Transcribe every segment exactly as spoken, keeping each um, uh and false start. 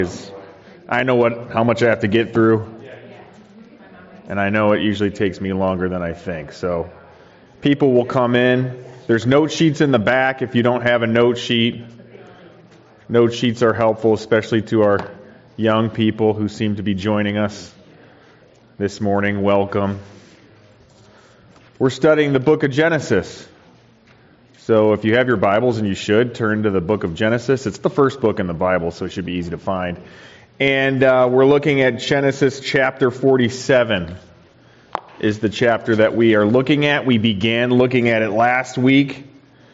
I know what how much I have to get through, and I know it usually takes me longer than I think. So people will come in. There's note sheets in the back if you don't have a note sheet. Note sheets are helpful, especially to our young people who seem to be joining us this morning. Welcome. We're studying the book of Genesis. So if you have your Bibles, and you should, turn to the book of Genesis. It's the first book in the Bible, so it should be easy to find. And uh, we're looking at Genesis chapter forty-seven is the chapter that we are looking at. We began looking at it last week,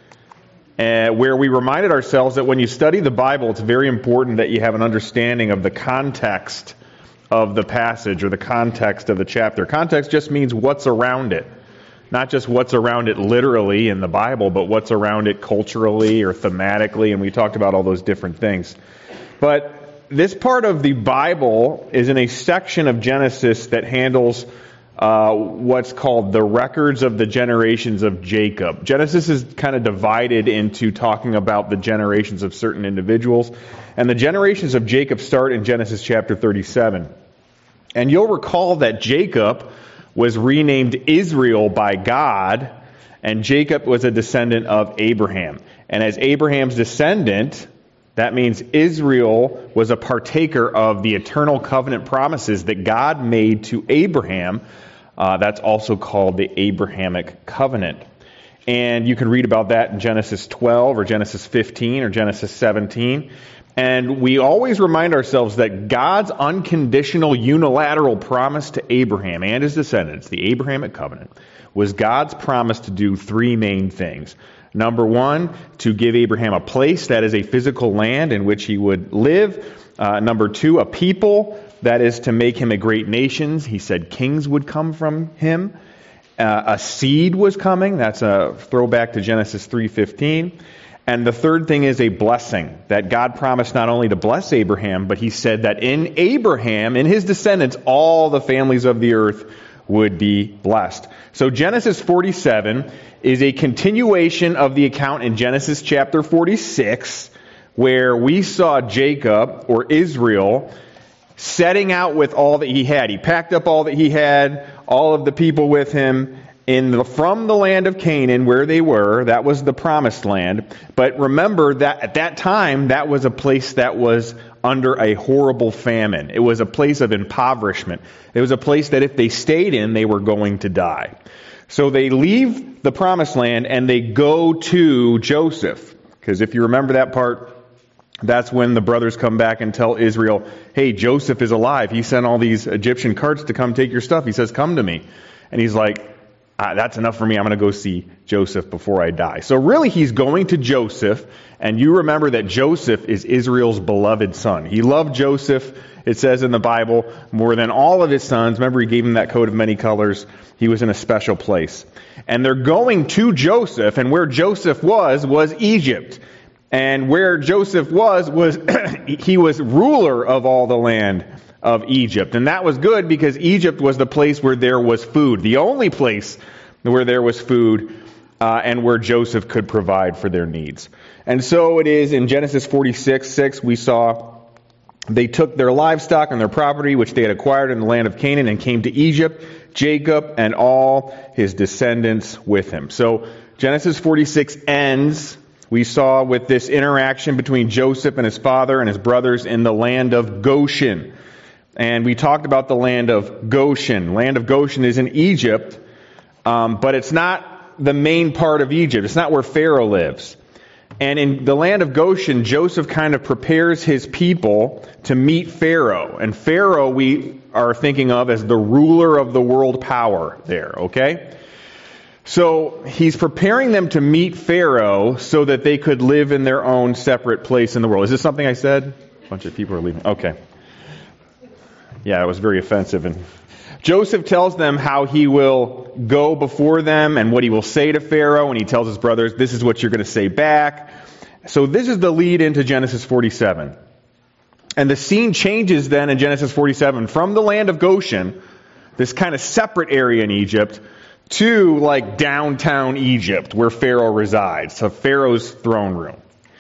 uh, where we reminded ourselves that when you study the Bible, it's very important that you have an understanding of the context of the passage or the context of the chapter. Context just means what's around it. Not just what's around it literally in the Bible, but what's around it culturally or thematically, and we talked about all those different things. But this part of the Bible is in a section of Genesis that handles uh, what's called the records of the generations of Jacob. Genesis is kind of divided into talking about the generations of certain individuals, and the generations of Jacob start in Genesis chapter thirty-seven. And you'll recall that Jacob was renamed Israel by God, and Jacob was a descendant of Abraham. And as Abraham's descendant, that means Israel was a partaker of the eternal covenant promises that God made to Abraham. Uh, that's also called the Abrahamic covenant. And you can read about that in Genesis twelve or Genesis fifteen or Genesis seventeen. And we always remind ourselves that God's unconditional unilateral promise to Abraham and his descendants, the Abrahamic covenant, was God's promise to do three main things. Number one, to give Abraham a place, that is a physical land in which he would live. Uh, number two, a people, that is to make him a great nation. He said kings would come from him. Uh, a seed was coming. That's a throwback to Genesis three fifteen. And the third thing is a blessing, that God promised not only to bless Abraham, but he said that in Abraham, in his descendants, all the families of the earth would be blessed. So Genesis forty-seven is a continuation of the account in Genesis chapter forty-six, where we saw Jacob, or Israel, setting out with all that he had. He packed up all that he had, all of the people with him, in the, from the land of Canaan, where they were. That was the promised land. But remember that at that time, that was a place that was under a horrible famine. It was a place of impoverishment. It was a place that if they stayed in, they were going to die. So they leave the promised land and they go to Joseph. Because if you remember that part, that's when the brothers come back and tell Israel, hey, Joseph is alive. He sent all these Egyptian carts to come take your stuff. He says, come to me. And he's like, Ah, that's enough for me. I'm going to go see Joseph before I die. So really, he's going to Joseph, and you remember that Joseph is Israel's beloved son. He loved Joseph, it says in the Bible, more than all of his sons. Remember, he gave him that coat of many colors. He was in a special place. And they're going to Joseph, and where Joseph was, was Egypt. And where Joseph was, was he was ruler of all the land of Egypt. And that was good because Egypt was the place where there was food, the only place where there was food uh, and where Joseph could provide for their needs. And so it is in Genesis forty-six six, we saw they took their livestock and their property, which they had acquired in the land of Canaan, and came to Egypt, Jacob and all his descendants with him. So Genesis forty-six ends, we saw, with this interaction between Joseph and his father and his brothers in the land of Goshen. And we talked about the land of Goshen. Land of Goshen is in Egypt, um, but it's not the main part of Egypt. It's not where Pharaoh lives. And in the land of Goshen, Joseph kind of prepares his people to meet Pharaoh. And Pharaoh we are thinking of as the ruler of the world power there, okay? So he's preparing them to meet Pharaoh so that they could live in their own separate place in the world. Is this something I said? A bunch of people are leaving. Okay. Yeah, it was very offensive. And Joseph tells them how he will go before them and what he will say to Pharaoh. And he tells his brothers, this is what you're going to say back. So this is the lead into Genesis forty-seven. And the scene changes then in Genesis forty-seven from the land of Goshen, this kind of separate area in Egypt, to like downtown Egypt where Pharaoh resides, so Pharaoh's throne room.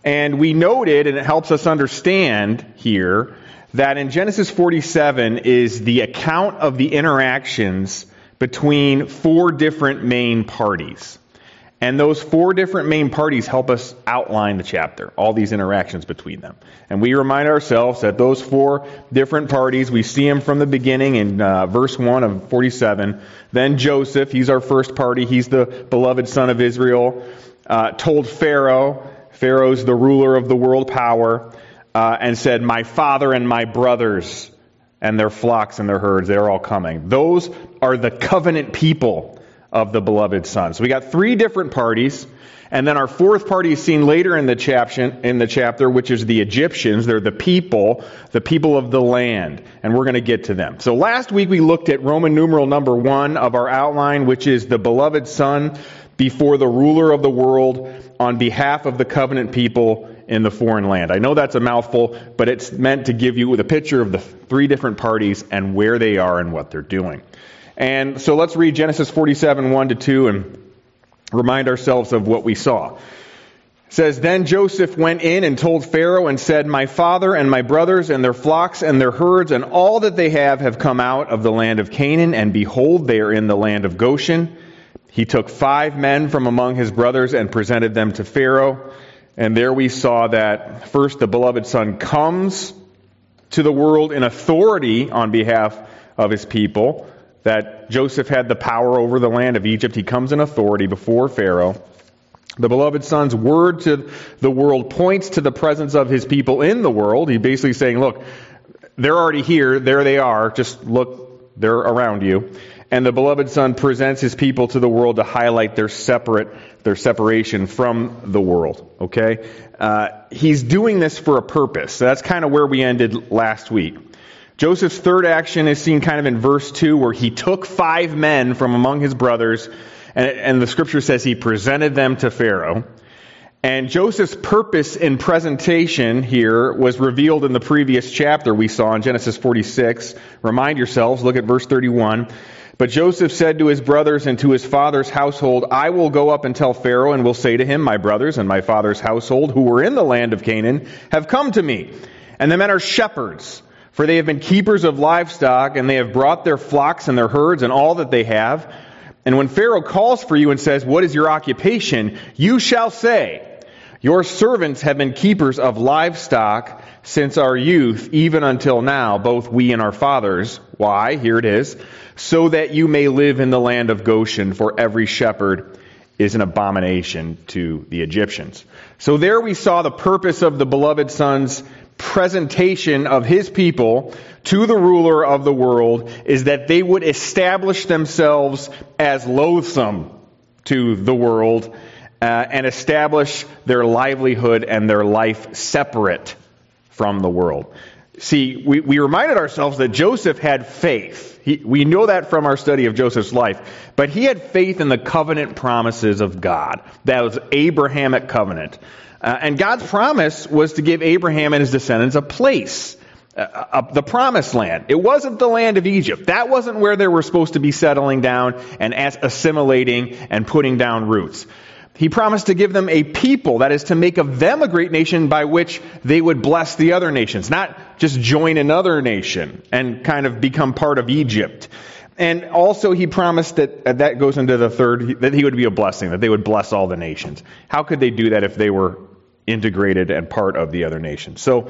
And we noted, and it helps us understand here, that in Genesis forty-seven is the account of the interactions between four different main parties. And those four different main parties help us outline the chapter, all these interactions between them. And we remind ourselves that those four different parties, we see them from the beginning in uh, verse one of forty-seven. Then Joseph, he's our first party, he's the beloved son of Israel, uh, told Pharaoh, Pharaoh's the ruler of the world power, uh, and said, my father and my brothers and their flocks and their herds, they're all coming. Those are the covenant people of the beloved son. So we got three different parties, and then our fourth party is seen later in the chapter, in the chapter, which is the Egyptians. They're the people, the people of the land, and we're going to get to them. So last week we looked at Roman numeral number one of our outline, which is the beloved son before the ruler of the world on behalf of the covenant people in the foreign land. I know that's a mouthful, but it's meant to give you the picture of the three different parties and where they are and what they're doing. And so let's read Genesis forty-seven, one to two, and remind ourselves of what we saw. It says, then Joseph went in and told Pharaoh and said, my father and my brothers and their flocks and their herds and all that they have have come out of the land of Canaan, and behold, they are in the land of Goshen. He took five men from among his brothers and presented them to Pharaoh. And there we saw that first the beloved son comes to the world in authority on behalf of his people, that Joseph had the power over the land of Egypt. He comes in authority before Pharaoh. The beloved son's word to the world points to the presence of his people in the world. He's basically saying, look, they're already here. There they are. Just look, they're around you. And the beloved son presents his people to the world to highlight their separate, their separation from the world. Okay? Uh, he's doing this for a purpose. So that's kind of where we ended last week. Joseph's third action is seen kind of in verse two, where he took five men from among his brothers, and, and the scripture says he presented them to Pharaoh. And Joseph's purpose in presentation here was revealed in the previous chapter we saw in Genesis forty-six. Remind yourselves, look at verse thirty-one. But Joseph said to his brothers and to his father's household, I will go up and tell Pharaoh, and will say to him, my brothers and my father's household, who were in the land of Canaan, have come to me. And the men are shepherds, for they have been keepers of livestock, and they have brought their flocks and their herds and all that they have. And when Pharaoh calls for you and says, what is your occupation? You shall say, your servants have been keepers of livestock since our youth, even until now, both we and our fathers. Why? Here it is. So that you may live in the land of Goshen, for every shepherd is an abomination to the Egyptians. So there we saw the purpose of the beloved son's presentation of his people to the ruler of the world is that they would establish themselves as loathsome to the world uh, and establish their livelihood and their life separate from the world. See, we, we reminded ourselves that Joseph had faith. He, we know that from our study of Joseph's life. But he had faith in the covenant promises of God. That was Abrahamic covenant. Uh, and God's promise was to give Abraham and his descendants a place, uh, uh, the promised land. It wasn't the land of Egypt. That wasn't where they were supposed to be settling down and as- assimilating and putting down roots. He promised to give them a people, that is, to make of them a great nation by which they would bless the other nations, not just join another nation and kind of become part of Egypt. And also he promised that, uh, that goes into the third, that he would be a blessing, that they would bless all the nations. How could they do that if they were integrated and part of the other nations? So,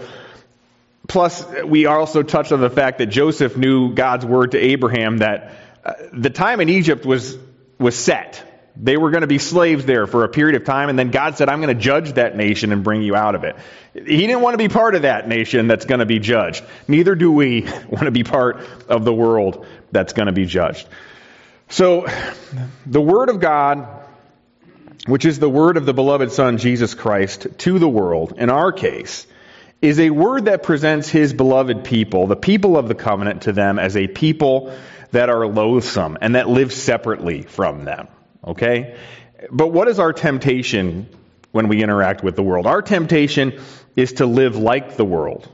plus, we also touched on the fact that Joseph knew God's word to Abraham that uh, the time in Egypt was was set. They were going to be slaves there for a period of time, and then God said, I'm going to judge that nation and bring you out of it. He didn't want to be part of that nation that's going to be judged. Neither do we want to be part of the world that's going to be judged. So, the Word of God, which is the Word of the beloved Son, Jesus Christ, to the world, in our case, is a word that presents His beloved people, the people of the covenant, to them as a people that are loathsome and that live separately from them. Okay? But what is our temptation when we interact with the world? Our temptation is to live like the world.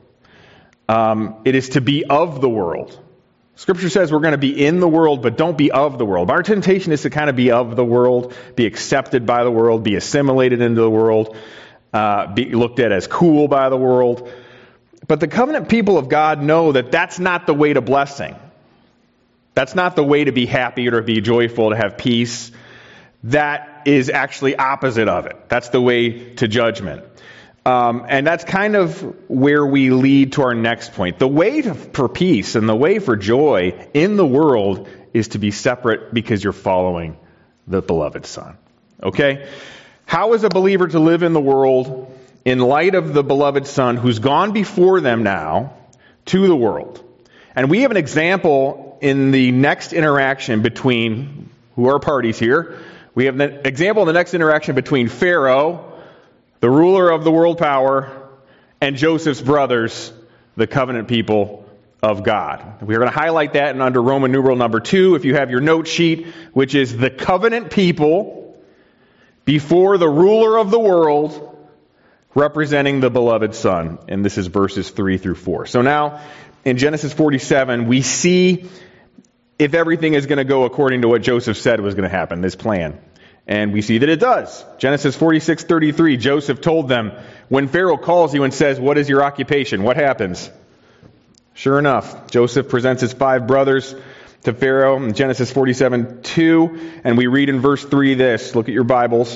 Um, it is to be of the world. Scripture says we're going to be in the world, but don't be of the world. Our temptation is to kind of be of the world, be accepted by the world, be assimilated into the world. uh, be looked at as cool by the world. But the covenant people of God know that that's not the way to blessing. That's not the way to be happy or to be joyful, to have peace. That is actually opposite of it. That's the way to judgment. Um, and that's kind of where we lead to our next point. The way to, for peace and the way for joy in the world is to be separate because you're following the beloved Son. Okay? How is a believer to live in the world in light of the beloved Son who's gone before them now to the world? And we have an example in the next interaction between, who are parties here, we have an example in the next interaction between Pharaoh, the ruler of the world power, and Joseph's brothers, the covenant people of God. We're going to highlight that in under Roman numeral number two, if you have your note sheet, which is the covenant people before the ruler of the world, representing the beloved Son. And this is verses three through four. So now, in Genesis forty-seven, we see if everything is going to go according to what Joseph said was going to happen, this plan. And we see that it does. Genesis forty-six thirty-three, Joseph told them, when Pharaoh calls you and says, what is your occupation? What happens? Sure enough, Joseph presents his five brothers to Pharaoh in Genesis forty-seven two, and we read in verse three this. Look at your Bibles.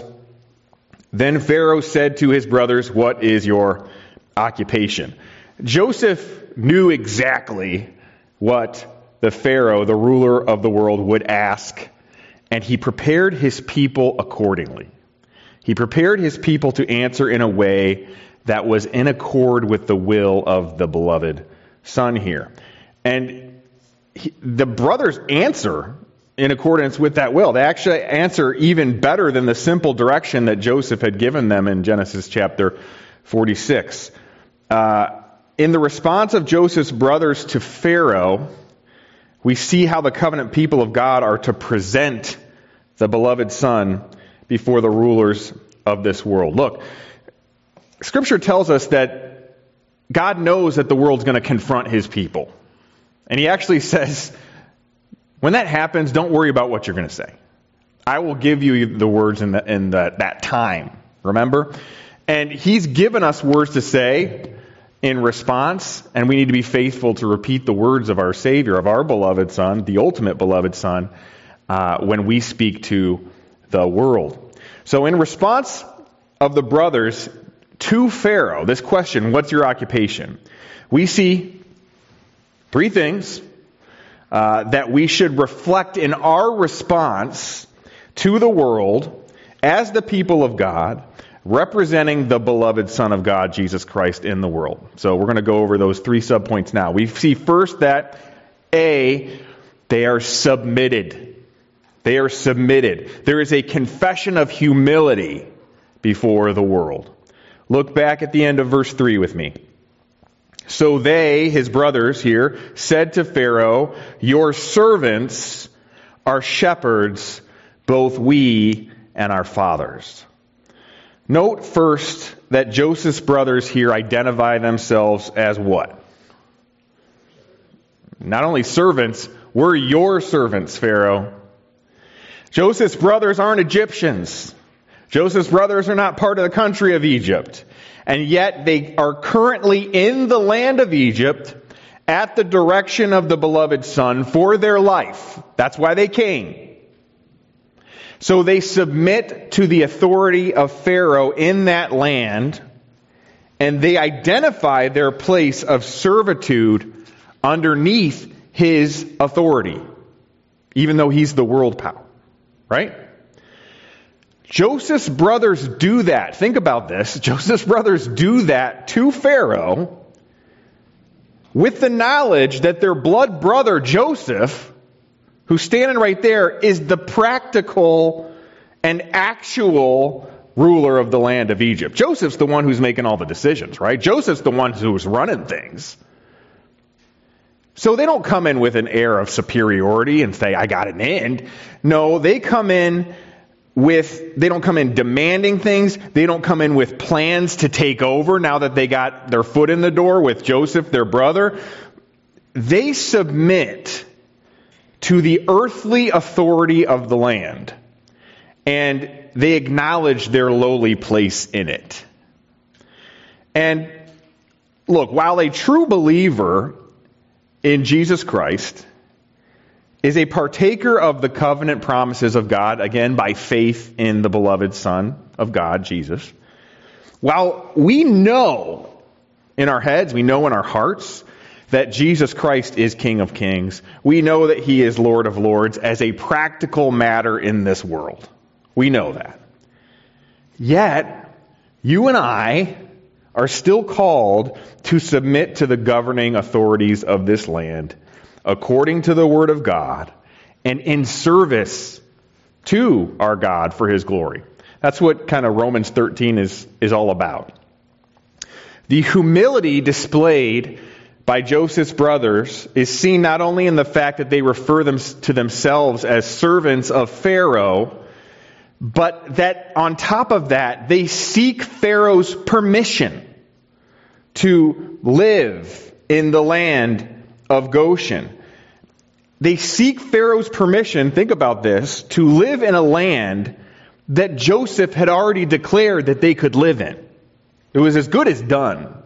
Then Pharaoh said to his brothers, what is your occupation? Joseph knew exactly what the Pharaoh, the ruler of the world, would ask, and he prepared his people accordingly. He prepared his people to answer in a way that was in accord with the will of the beloved Son here. And he, the brothers answer in accordance with that will. They actually answer even better than the simple direction that Joseph had given them in Genesis chapter forty-six. Uh, in the response of Joseph's brothers to Pharaoh, we see how the covenant people of God are to present the beloved Son before the rulers of this world. Look, Scripture tells us that God knows that the world's going to confront His people. And He actually says, when that happens, don't worry about what you're going to say. I will give you the words in, the, in the, that time. Remember? And He's given us words to say in response, and we need to be faithful to repeat the words of our Savior, of our beloved Son, the ultimate beloved Son, uh, when we speak to the world. So in response of the brothers to Pharaoh, this question, what's your occupation? We see three things uh, that we should reflect in our response to the world as the people of God, representing the beloved Son of God, Jesus Christ, in the world. So we're going to go over those three subpoints now. We see first that, A, they are submitted. They are submitted. There is a confession of humility before the world. Look back at the end of verse three with me. So they, his brothers here, said to Pharaoh, your servants are shepherds, both we and our fathers. Note first that Joseph's brothers here identify themselves as what? Not only servants, we're your servants, Pharaoh. Joseph's brothers aren't Egyptians. Joseph's brothers are not part of the country of Egypt. And yet they are currently in the land of Egypt at the direction of the beloved Son for their life. That's why they came. So they submit to the authority of Pharaoh in that land, and they identify their place of servitude underneath his authority, even though he's the world power. Right? Joseph's brothers do that. Think about this. Joseph's brothers do that to Pharaoh with the knowledge that their blood brother Joseph, who's standing right there, is the practical and actual ruler of the land of Egypt. Joseph's the one who's making all the decisions, right? Joseph's the one who's running things. So they don't come in with an air of superiority and say, I got an end. No, they come in with, they don't come in demanding things. They don't come in with plans to take over now that they got their foot in the door with Joseph, their brother. They submit to the earthly authority of the land, and they acknowledge their lowly place in it. And look, while a true believer in Jesus Christ is a partaker of the covenant promises of God, again, by faith in the beloved Son of God, Jesus, while we know in our heads, we know in our hearts that Jesus Christ is King of Kings, we know that He is Lord of Lords as a practical matter in this world. We know that. Yet, you and I are still called to submit to the governing authorities of this land according to the Word of God and in service to our God for His glory. That's what kind of Romans thirteen is, is all about. The humility displayed by Joseph's brothers is seen not only in the fact that they refer them to themselves as servants of Pharaoh, but that on top of that, they seek Pharaoh's permission to live in the land of Goshen. They seek Pharaoh's permission, think about this, to live in a land that Joseph had already declared that they could live in. It was as good as done.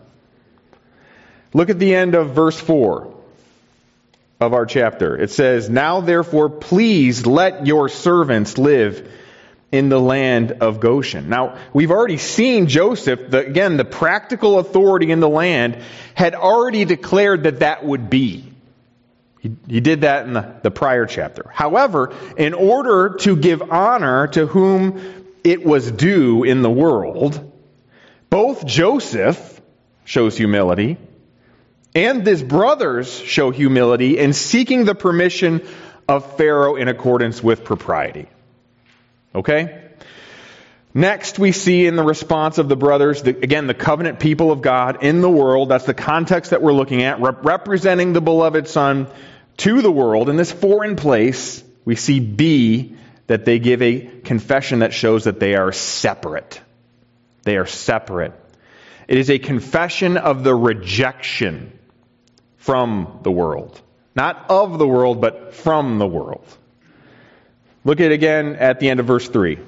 Look at the end of verse four of our chapter. It says, "Now therefore please let your servants live in the land of Goshen." Now, we've already seen Joseph, the, again, the practical authority in the land, had already declared that that would be. He, he did that in the, the prior chapter. However, in order to give honor to whom it was due in the world, both Joseph shows humility and his brothers show humility in seeking the permission of Pharaoh in accordance with propriety. Okay? Next, we see in the response of the brothers, the, again, the covenant people of God in the world. That's the context that we're looking at, rep- representing the beloved Son to the world. In this foreign place, we see B, that they give a confession that shows that they are separate. They are separate. It is a confession of the rejection from the world. Not of the world, but from the world. Look at it again at the end of verse three.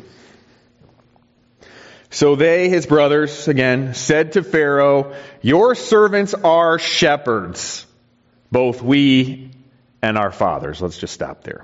"So they, his brothers, again, said to Pharaoh, 'Your servants are shepherds, both we and our fathers.'" Let's just stop there.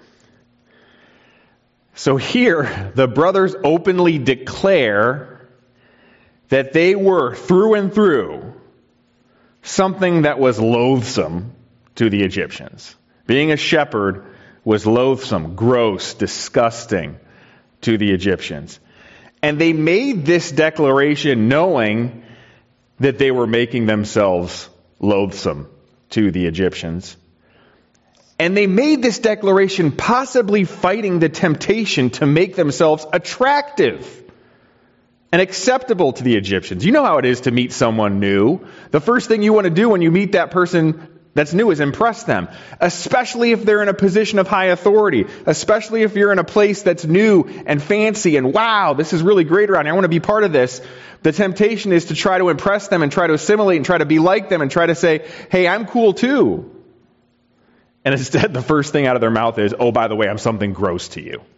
So here, the brothers openly declare that they were, through and through, something that was loathsome to the Egyptians. Being a shepherd was loathsome, gross, disgusting to the Egyptians. And they made this declaration knowing that they were making themselves loathsome to the Egyptians. And they made this declaration possibly fighting the temptation to make themselves attractive and acceptable to the Egyptians. You know how it is to meet someone new. The first thing you want to do when you meet that person that's new is impress them, especially if they're in a position of high authority, especially if you're in a place that's new and fancy and wow, this is really great around here. I want to be part of this. The temptation is to try to impress them and try to assimilate and try to be like them and try to say, hey, I'm cool too. And instead, the first thing out of their mouth is, oh, by the way, I'm something gross to you.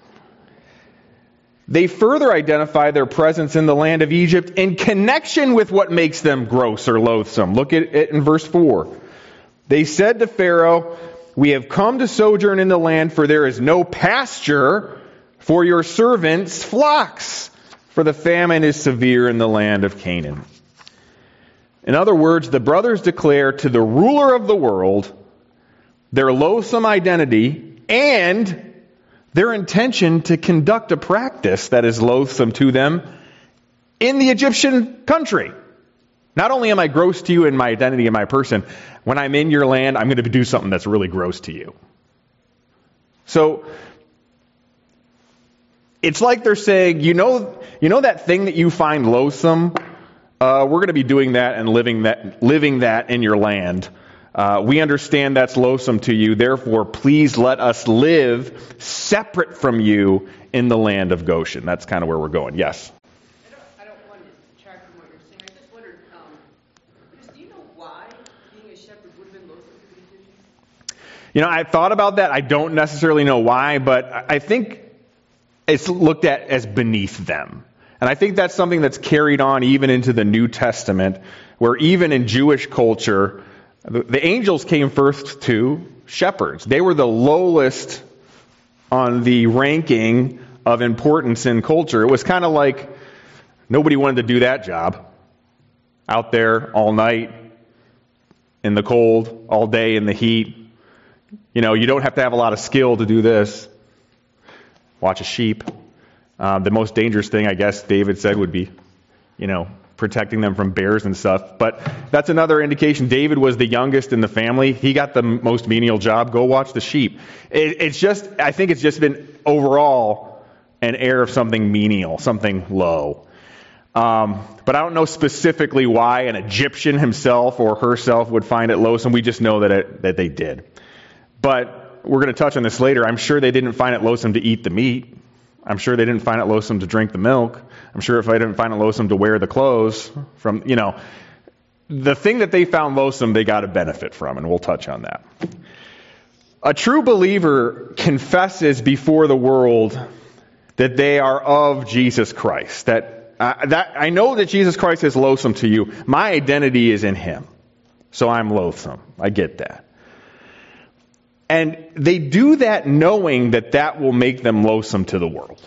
They further identify their presence in the land of Egypt in connection with what makes them gross or loathsome. Look at it in verse four. They said to Pharaoh, "We have come to sojourn in the land, for there is no pasture for your servants' flocks, for the famine is severe in the land of Canaan." In other words, the brothers declare to the ruler of the world their loathsome identity and their intention to conduct a practice that is loathsome to them in the Egyptian country. Not only am I gross to you in my identity and my person, when I'm in your land, I'm going to do something that's really gross to you. So, it's like they're saying, you know, you know that thing that you find loathsome? Uh, we're going to be doing that and living that, living that in your land. Uh, we understand that's loathsome to you. Therefore, please let us live separate from you in the land of Goshen. That's kind of where we're going. Yes? I don't, I don't want to detract from what you're saying. I just wondered, um, Chris, do you know why being a shepherd would have been loathsome to the Egyptians? You know, I thought about that. I don't necessarily know why, but I think it's looked at as beneath them. And I think that's something that's carried on even into the New Testament, where even in Jewish culture, the, the angels came first to shepherds. They were the lowest on the ranking of importance in culture. It was kind of like nobody wanted to do that job. Out there all night in the cold, all day in the heat. You know, you don't have to have a lot of skill to do this. Watch a sheep. Um, the most dangerous thing, I guess, David said would be, you know, protecting them from bears and stuff. But that's another indication. David was the youngest in the family. He got the most menial job. Go watch the sheep. It, it's just, I think it's just been overall an air of something menial, something low. Um, but I don't know specifically why an Egyptian himself or herself would find it loathsome. We just know that it, that they did. But we're going to touch on this later. I'm sure they didn't find it loathsome to eat the meat. I'm sure they didn't find it loathsome to drink the milk. I'm sure if they didn't find it loathsome to wear the clothes from, you know, the thing that they found loathsome, they got a benefit from, and we'll touch on that. A true believer confesses before the world that they are of Jesus Christ. That, uh, that I know that Jesus Christ is loathsome to you. My identity is in Him. So I'm loathsome. I get that. And they do that knowing that that will make them loathsome to the world.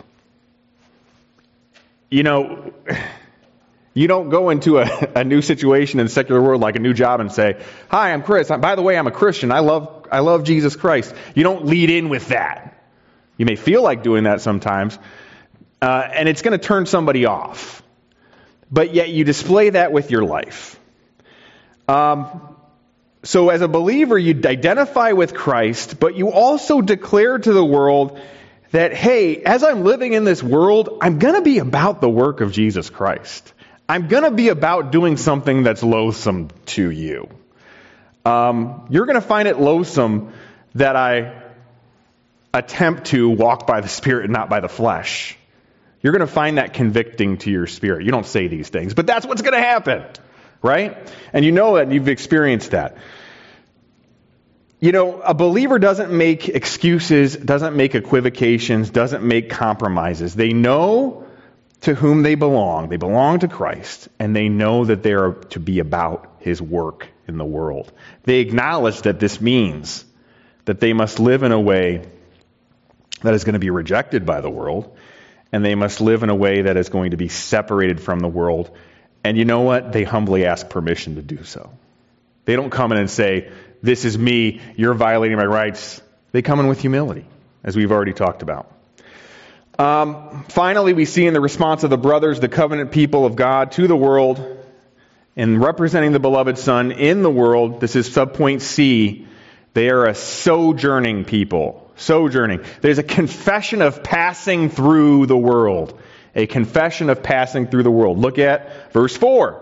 You know, you don't go into a, a new situation in the secular world, like a new job, and say, "Hi, I'm Chris. By the way, I'm a Christian. I love I love Jesus Christ." You don't lead in with that. You may feel like doing that sometimes, uh, and it's going to turn somebody off. But yet you display that with your life. Um. So as a believer, you identify with Christ, but you also declare to the world that, hey, as I'm living in this world, I'm going to be about the work of Jesus Christ. I'm going to be about doing something that's loathsome to you. Um, you're going to find it loathsome that I attempt to walk by the Spirit and not by the flesh. You're going to find that convicting to your spirit. You don't say these things, but that's what's going to happen. Right? And you know that, and you've experienced that. You know, a believer doesn't make excuses, doesn't make equivocations, doesn't make compromises. They know to whom they belong. They belong to Christ, and they know that they are to be about His work in the world. They acknowledge that this means that they must live in a way that is going to be rejected by the world, and they must live in a way that is going to be separated from the world. And you know what? They humbly ask permission to do so. They don't come in and say, "This is me, you're violating my rights." They come in with humility, as we've already talked about. Um, finally, we see in the response of the brothers, the covenant people of God, to the world, in representing the beloved Son in the world, this is subpoint C, they are a sojourning people. Sojourning. There's a confession of passing through the world. A confession of passing through the world. Look at verse four.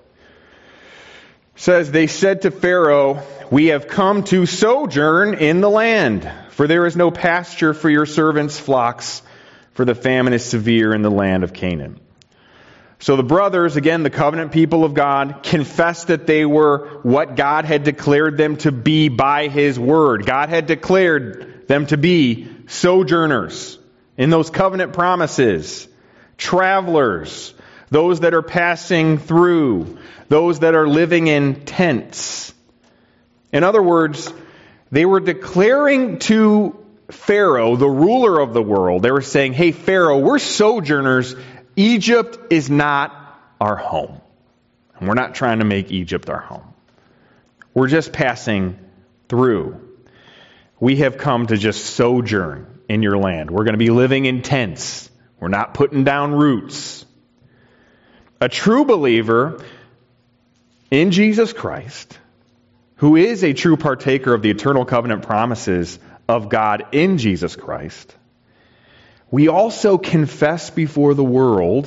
It says, "They said to Pharaoh, 'We have come to sojourn in the land, for there is no pasture for your servants' flocks, for the famine is severe in the land of Canaan.'" So the brothers, again, the covenant people of God, confessed that they were what God had declared them to be by His word. God had declared them to be sojourners in those covenant promises. Travelers, those that are passing through, those that are living in tents. In other words, they were declaring to Pharaoh, the ruler of the world, they were saying, "Hey, Pharaoh, we're sojourners. Egypt is not our home. And we're not trying to make Egypt our home. We're just passing through. We have come to just sojourn in your land. We're going to be living in tents. We're not putting down roots." A true believer in Jesus Christ, who is a true partaker of the eternal covenant promises of God in Jesus Christ, we also confess before the world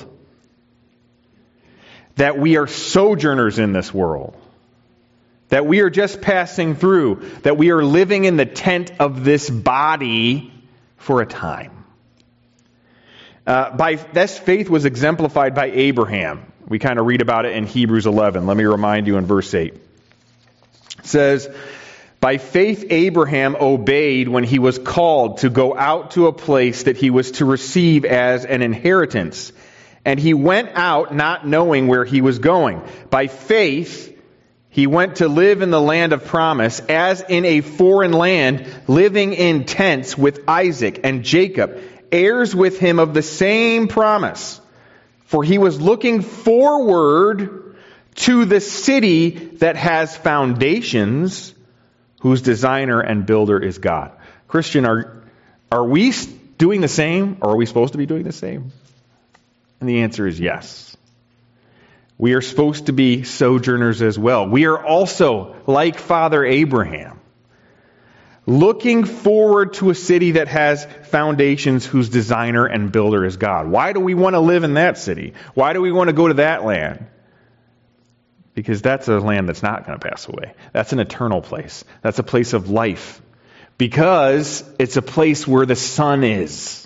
that we are sojourners in this world, that we are just passing through, that we are living in the tent of this body for a time. Uh, by this faith was exemplified by Abraham. We kind of read about it in Hebrews eleven. Let me remind you in verse eight. It says, "By faith Abraham obeyed when he was called to go out to a place that he was to receive as an inheritance. And he went out not knowing where he was going. By faith, he went to live in the land of promise, as in a foreign land, living in tents with Isaac and Jacob, heirs with him of the same promise. For he was looking forward to the city that has foundations, whose designer and builder is God. Christian, are, are we doing the same, or are we supposed to be doing the same? And the answer is yes. We are supposed to be sojourners as well. We are also, like Father Abraham, looking forward to a city that has foundations, whose designer and builder is God. Why do we want to live in that city? Why do we want to go to that land? Because that's a land that's not going to pass away. That's an eternal place. That's a place of life. Because it's a place where the sun is.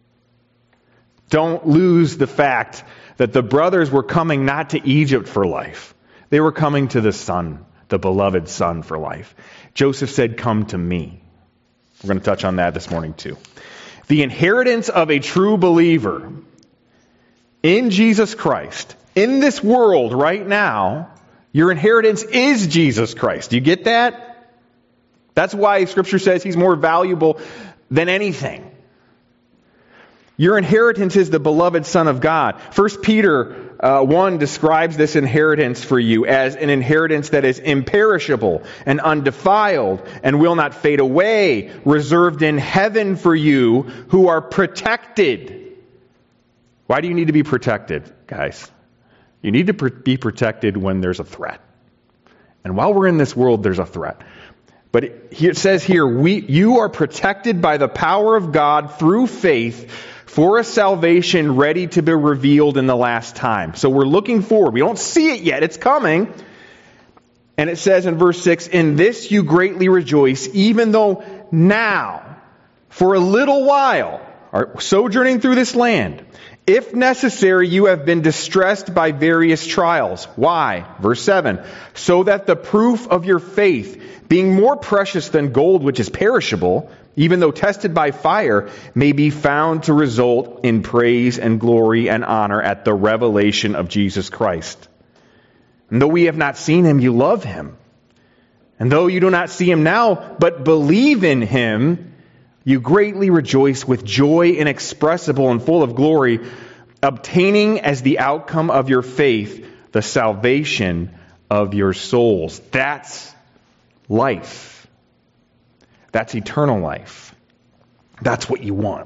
Don't lose the fact that the brothers were coming not to Egypt for life. They were coming to the Son, the beloved Son, for life. Joseph said, "Come to me." We're going to touch on that this morning too. The inheritance of a true believer in Jesus Christ, in this world right now, your inheritance is Jesus Christ. Do you get that? That's why Scripture says He's more valuable than anything. Your inheritance is the beloved Son of God. First Peter uh, one describes this inheritance for you as an inheritance that is imperishable and undefiled and will not fade away, reserved in heaven for you who are protected. Why do you need to be protected, guys? You need to pr- be protected when there's a threat. And while we're in this world, there's a threat. But it, it says here, we, you are protected by the power of God through faith for a salvation ready to be revealed in the last time. So we're looking forward. We don't see it yet. It's coming. And it says in verse six, "In this you greatly rejoice, even though now, for a little while, are sojourning through this land, if necessary, you have been distressed by various trials." Why? Verse seven, "So that the proof of your faith, being more precious than gold which is perishable, even though tested by fire, may be found to result in praise and glory and honor at the revelation of Jesus Christ. And though we have not seen Him, you love Him. And though you do not see Him now, but believe in Him, you greatly rejoice with joy inexpressible and full of glory, obtaining as the outcome of your faith the salvation of your souls." That's life. That's eternal life. That's what you want.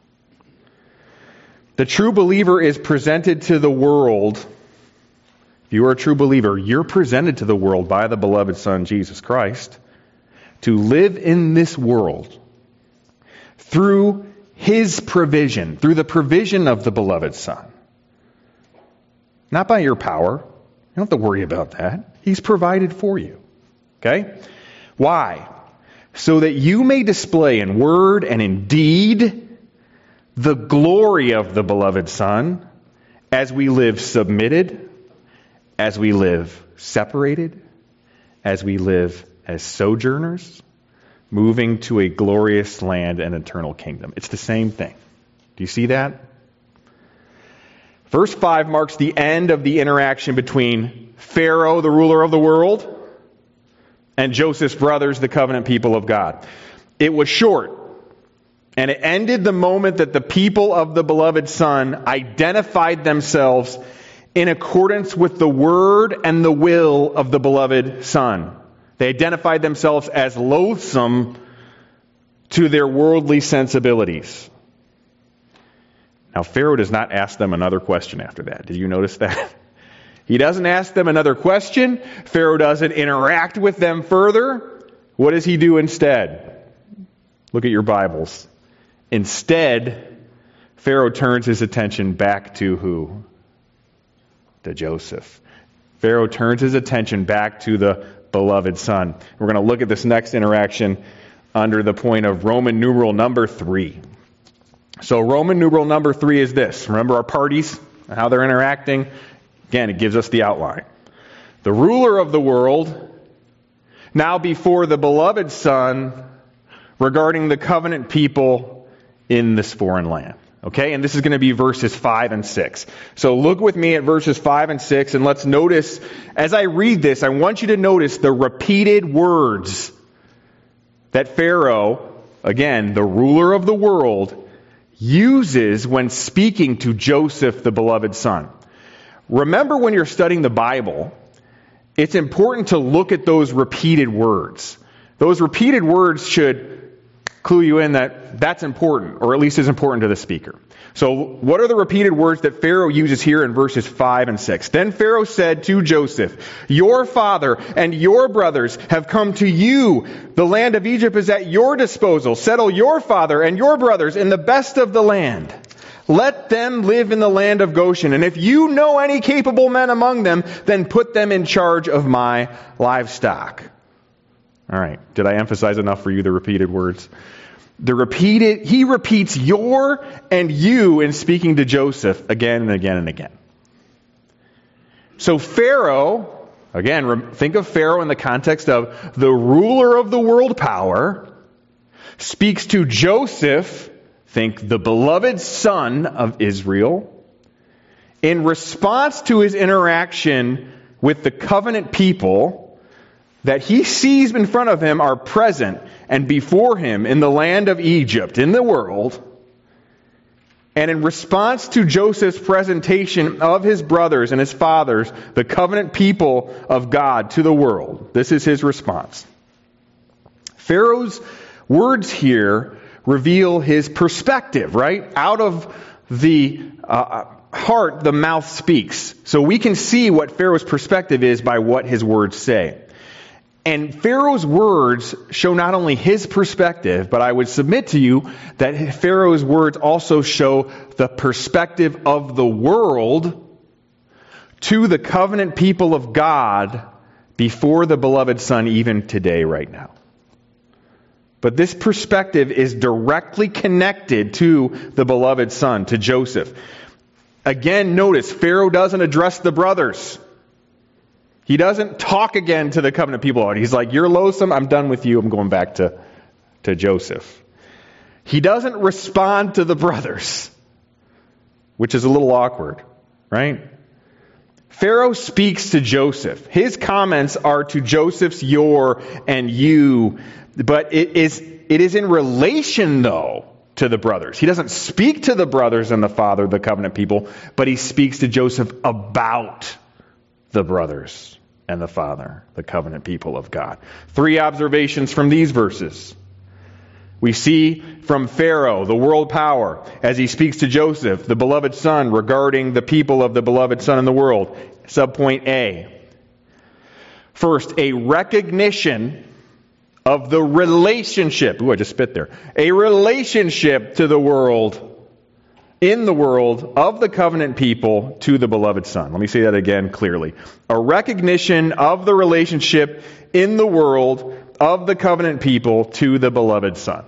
The true believer is presented to the world. If you are a true believer, you're presented to the world by the beloved Son, Jesus Christ, to live in this world through His provision, through the provision of the beloved Son. Not by your power. You don't have to worry about that. He's provided for you. Okay? Why? So that you may display in word and in deed the glory of the beloved Son, as we live submitted, as we live separated, as we live as sojourners, moving to a glorious land and eternal kingdom. It's the same thing. Do you see that? Verse five marks the end of the interaction between Pharaoh, the ruler of the world, and Joseph's brothers, the covenant people of God. It was short, and it ended the moment that the people of the beloved Son identified themselves in accordance with the word and the will of the beloved Son. They identified themselves as loathsome to their worldly sensibilities. Now, Pharaoh does not ask them another question after that. Did you notice that? He doesn't ask them another question. Pharaoh doesn't interact with them further. What does he do instead? Look at your Bibles. Instead, Pharaoh turns his attention back to who? To Joseph. Pharaoh turns his attention back to the beloved Son. We're going to look at this next interaction under the point of Roman numeral number three. So Roman numeral number three is this. Remember our parties and how they're interacting? Again, it gives us the outline. The ruler of the world, now before the beloved Son, regarding the covenant people in this foreign land. Okay, and this is going to be verses five and six. So look with me at verses five and six, and let's notice, as I read this, I want you to notice the repeated words that Pharaoh, again, the ruler of the world, uses when speaking to Joseph, the beloved son. Remember, when you're studying the Bible, it's important to look at those repeated words. Those repeated words should clue you in that that's important, or at least is important to the speaker. So what are the repeated words that Pharaoh uses here in verses five and six? Then Pharaoh said to Joseph, "Your father and your brothers have come to you. The land of Egypt is at your disposal. Settle your father and your brothers in the best of the land. Let them live in the land of Goshen. And if you know any capable men among them, then put them in charge of my livestock." All right. Did I emphasize enough for you the repeated words? The repeated, he repeats your and you in speaking to Joseph again and again and again. So Pharaoh, again, think of Pharaoh in the context of the ruler of the world power, speaks to Joseph, think the beloved son of Israel, in response to his interaction with the covenant people that he sees in front of him are present and before him in the land of Egypt, in the world. And in response to Joseph's presentation of his brothers and his fathers, the covenant people of God, to the world, this is his response. Pharaoh's words here reveal his perspective, right? Out of the uh, heart, the mouth speaks. So we can see what Pharaoh's perspective is by what his words say. And Pharaoh's words show not only his perspective, but I would submit to you that Pharaoh's words also show the perspective of the world to the covenant people of God before the beloved Son, even today, right now. But this perspective is directly connected to the beloved Son, to Joseph. Again, notice, Pharaoh doesn't address the brothers. He doesn't talk again to the covenant people. He's like, "You're loathsome. I'm done with you. I'm going back to, to Joseph." He doesn't respond to the brothers, which is a little awkward, right? Pharaoh speaks to Joseph. His comments are to Joseph's your and you, but it is, it is in relation, though, to the brothers. He doesn't speak to the brothers and the father, the covenant people, but he speaks to Joseph about the brothers and the father, the covenant people of God. Three observations from these verses. We see from Pharaoh, the world power, as he speaks to Joseph, the beloved son, regarding the people of the beloved son in the world. Subpoint A. First, a recognition of the relationship. Ooh, I just spit there. A relationship to the world, in the world, of the covenant people to the beloved Son. Let me say that again clearly. A recognition of the relationship in the world of the covenant people to the beloved Son.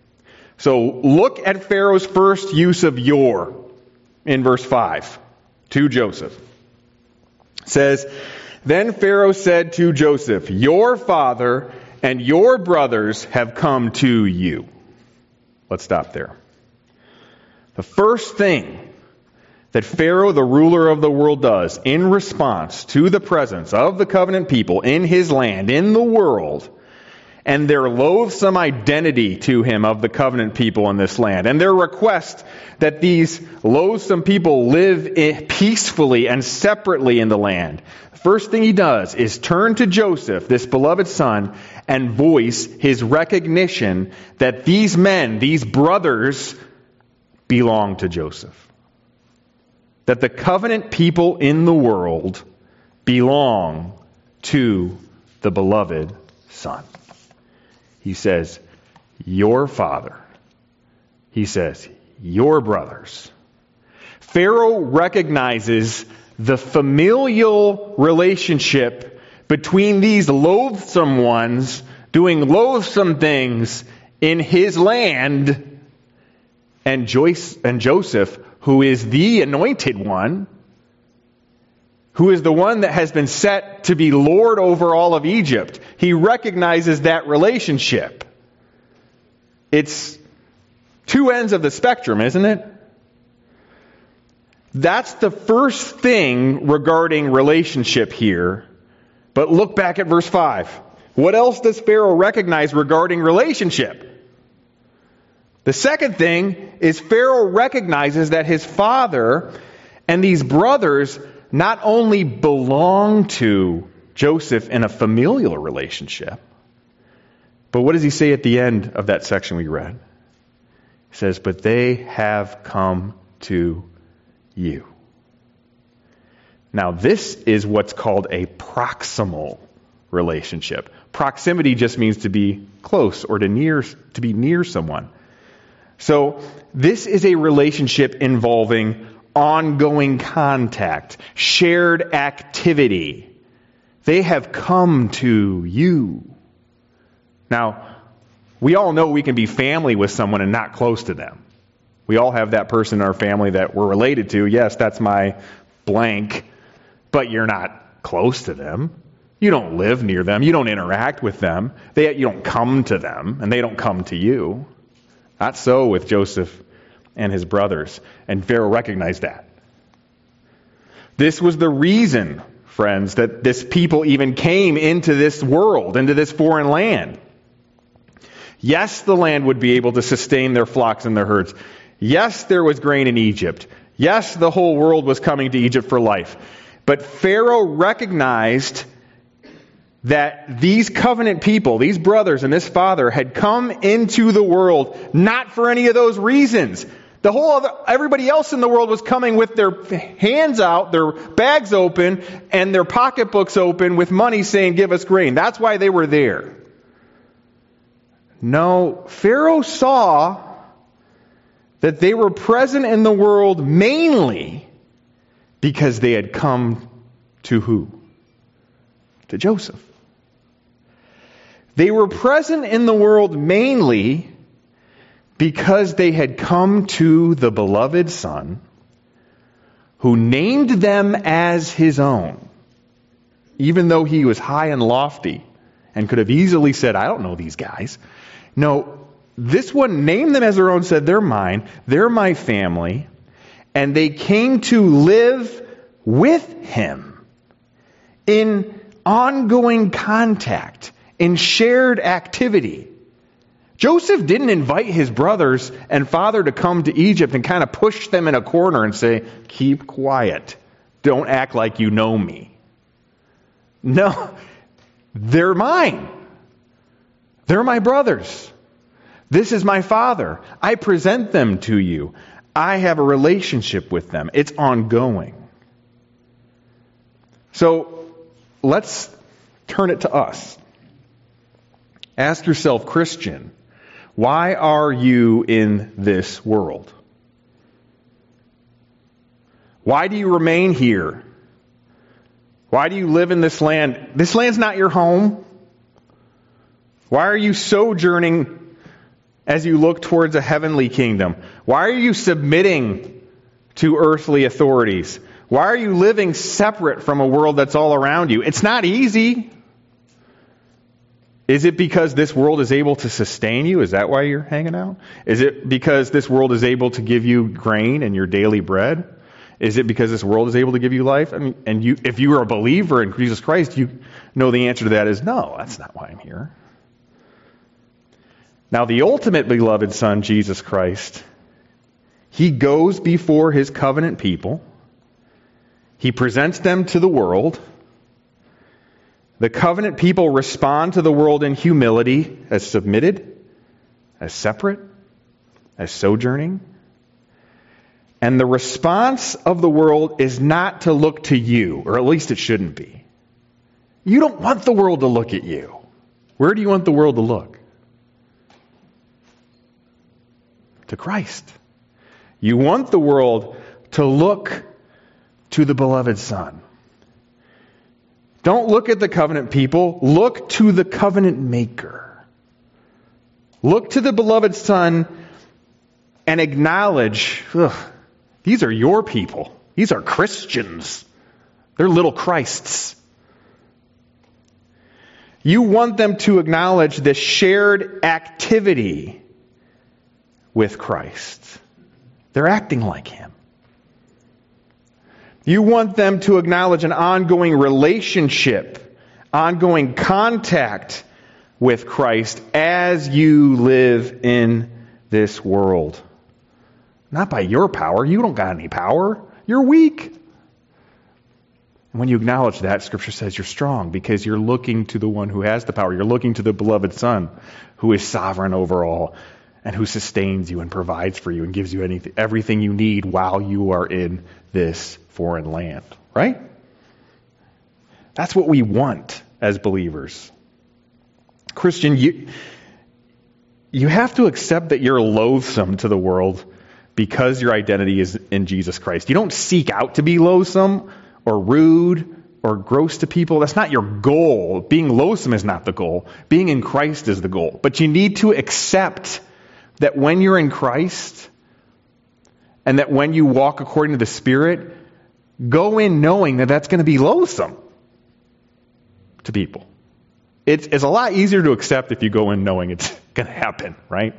So look at Pharaoh's first use of your in verse five to Joseph. It says, "Then Pharaoh said to Joseph, your father and your brothers have come to you." Let's stop there. The first thing that Pharaoh, the ruler of the world, does in response to the presence of the covenant people in his land, in the world, and their loathsome identity to him of the covenant people in this land, and their request that these loathsome people live peacefully and separately in the land, the first thing he does is turn to Joseph, this beloved son, and voice his recognition that these men, these brothers, belong to Joseph. That the covenant people in the world belong to the beloved Son. He says, your father. He says, your brothers. Pharaoh recognizes the familial relationship between these loathsome ones doing loathsome things in his land and Joyce and Joseph, who is the anointed one, who is the one that has been set to be Lord over all of Egypt. He recognizes that relationship. It's two ends of the spectrum, isn't it? That's the first thing regarding relationship here. But look back at verse five. What else does Pharaoh recognize regarding relationship? The second thing is Pharaoh recognizes that his father and these brothers not only belong to Joseph in a familial relationship, but what does he say at the end of that section we read? He says, but they have come to you. Now, this is what's called a proximal relationship. Proximity just means to be close or to near, to be near someone. So, this is a relationship involving ongoing contact, shared activity. They have come to you. Now, we all know we can be family with someone and not close to them. We all have that person in our family that we're related to. Yes, that's my blank, but you're not close to them. You don't live near them. You don't interact with them. They, you don't come to them, and they don't come to you. Not so with Joseph and his brothers. And Pharaoh recognized that. This was the reason, friends, that this people even came into this world, into this foreign land. Yes, the land would be able to sustain their flocks and their herds. Yes, there was grain in Egypt. Yes, the whole world was coming to Egypt for life. But Pharaoh recognized that these covenant people, these brothers and this father, had come into the world not for any of those reasons. The whole other, everybody else in the world was coming with their hands out, their bags open, and their pocketbooks open with money saying, give us grain. That's why they were there. No, Pharaoh saw that they were present in the world mainly because they had come to who? To Joseph. They were present in the world mainly because they had come to the beloved Son, who named them as his own, even though he was high and lofty and could have easily said, I don't know these guys. No, this one named them as their own, said, they're mine, they're my family, and they came to live with him in ongoing contact, in shared activity. Joseph didn't invite his brothers and father to come to Egypt and kind of push them in a corner and say, keep quiet. Don't act like you know me. No, they're mine. They're my brothers. This is my father. I present them to you. I have a relationship with them. It's ongoing. So let's turn it to us. Ask yourself, Christian, why are you in this world? Why do you remain here? Why do you live in this land? This land's not your home. Why are you sojourning as you look towards a heavenly kingdom? Why are you submitting to earthly authorities? Why are you living separate from a world that's all around you? It's not easy. Is it because this world is able to sustain you? Is that why you're hanging out? Is it because this world is able to give you grain and your daily bread? Is it because this world is able to give you life? I mean, and you, if you are a believer in Jesus Christ, you know the answer to that is no, that's not why I'm here. Now, the ultimate beloved Son, Jesus Christ, he goes before his covenant people. He presents them to the world. The covenant people respond to the world in humility, as submitted, as separate, as sojourning. And the response of the world is not to look to you, or at least it shouldn't be. You don't want the world to look at you. Where do you want the world to look? To Christ. You want the world to look to the beloved Son. Don't look at the covenant people. Look to the covenant maker. Look to the beloved Son and acknowledge, ugh, these are your people. These are Christians. They're little Christs. You want them to acknowledge the shared activity with Christ. They're acting like him. You want them to acknowledge an ongoing relationship, ongoing contact with Christ as you live in this world. Not by your power. You don't got any power. You're weak. And when you acknowledge that, Scripture says you're strong because you're looking to the one who has the power. You're looking to the beloved Son who is sovereign over all and who sustains you and provides for you and gives you anything, everything you need while you are in this foreign land. Right? That's what we want as believers. Christian, you, you have to accept that you're loathsome to the world because your identity is in Jesus Christ. You don't seek out to be loathsome or rude or gross to people. That's not your goal. Being loathsome is not the goal. Being in Christ is the goal. But you need to accept that when you're in Christ and that when you walk according to the Spirit, go in knowing that that's going to be loathsome to people. It's, it's a lot easier to accept if you go in knowing it's going to happen, right?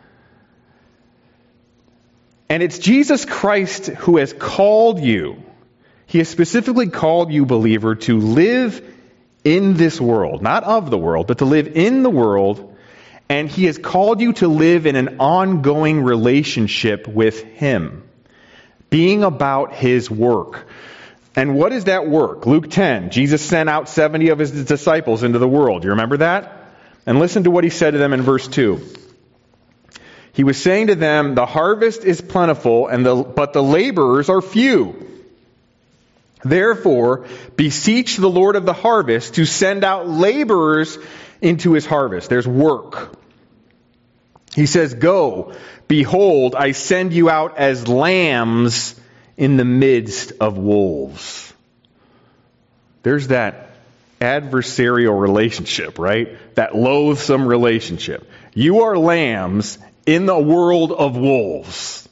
And it's Jesus Christ who has called you. He has specifically called you, believer, to live in this world. Not of the world, but to live in the world. And He has called you to live in an ongoing relationship with Him. Being about His work. And what is that work? Luke ten, Jesus sent out seventy of His disciples into the world. You remember that? And listen to what He said to them in verse two. He was saying to them, the harvest is plentiful, and the, but the laborers are few. Therefore, beseech the Lord of the harvest to send out laborers into His harvest. There's work. He says, go, behold, I send you out as lambs in the midst of wolves. There's that adversarial relationship, right? That loathsome relationship. You are lambs in the world of wolves.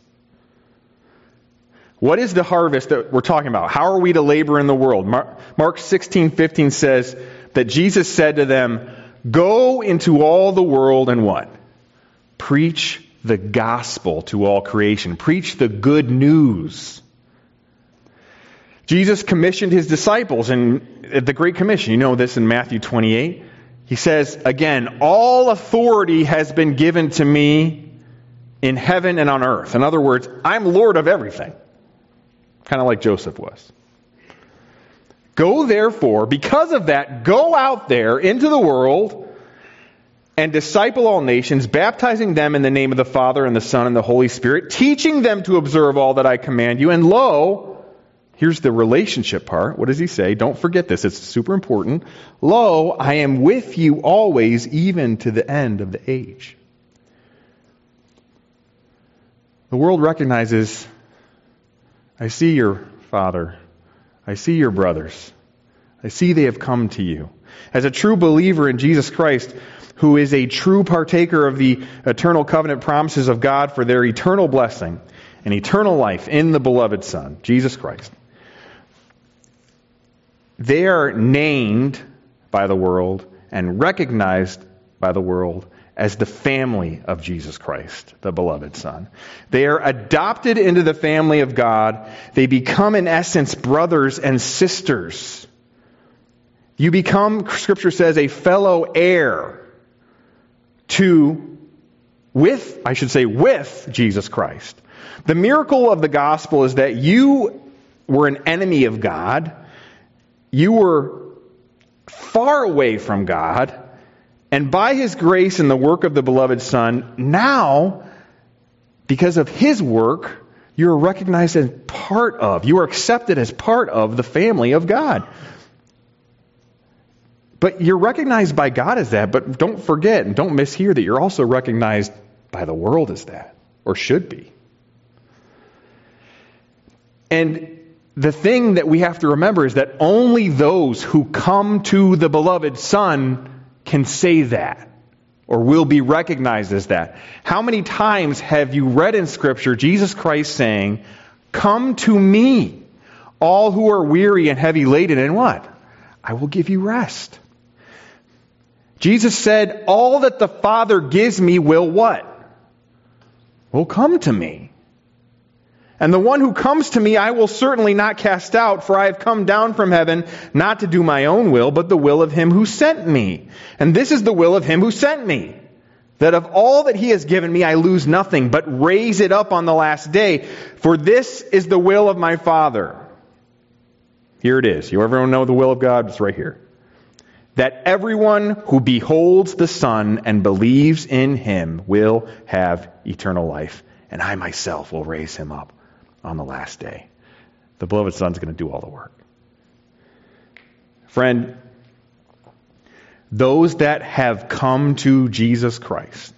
What is the harvest that we're talking about? How are we to labor in the world? Mark sixteen fifteen says that Jesus said to them, go into all the world and what? Preach the gospel to all creation. Preach the good news. Jesus commissioned His disciples in the Great Commission. You know this in Matthew twenty-eight. He says, again, all authority has been given to me in heaven and on earth. In other words, I'm Lord of everything. Kind of like Joseph was. Go therefore, because of that, go out there into the world and disciple all nations, baptizing them in the name of the Father and the Son and the Holy Spirit, teaching them to observe all that I command you. And lo, here's the relationship part. What does He say? Don't forget this. It's super important. Lo, I am with you always, even to the end of the age. The world recognizes, I see your father. I see your brothers. I see they have come to you. As a true believer in Jesus Christ, who is a true partaker of the eternal covenant promises of God for their eternal blessing and eternal life in the beloved Son, Jesus Christ, they are named by the world and recognized by the world as the family of Jesus Christ, the beloved Son. They are adopted into the family of God. They become, in essence, brothers and sisters. You become, Scripture says, a fellow heir to, with, I should say, with Jesus Christ. The miracle of the gospel is that you were an enemy of God. You were far away from God. And by His grace and the work of the beloved Son, now, because of His work, you are recognized as part of, you are accepted as part of the family of God. But you're recognized by God as that, but don't forget and don't mishear that you're also recognized by the world as that, or should be. And the thing that we have to remember is that only those who come to the beloved Son can say that, or will be recognized as that. How many times have you read in Scripture Jesus Christ saying, come to me, all who are weary and heavy laden, and what? I will give you rest. Jesus said, all that the Father gives me will what? Will come to me. And the one who comes to me I will certainly not cast out, for I have come down from heaven not to do my own will, but the will of him who sent me. And this is the will of him who sent me, that of all that he has given me I lose nothing, but raise it up on the last day. For this is the will of my Father. Here it is. You ever know the will of God? It's right here. That everyone who beholds the Son and believes in him will have eternal life, and I myself will raise him up on the last day. The beloved Son's going to do all the work. Friend, those that have come to Jesus Christ,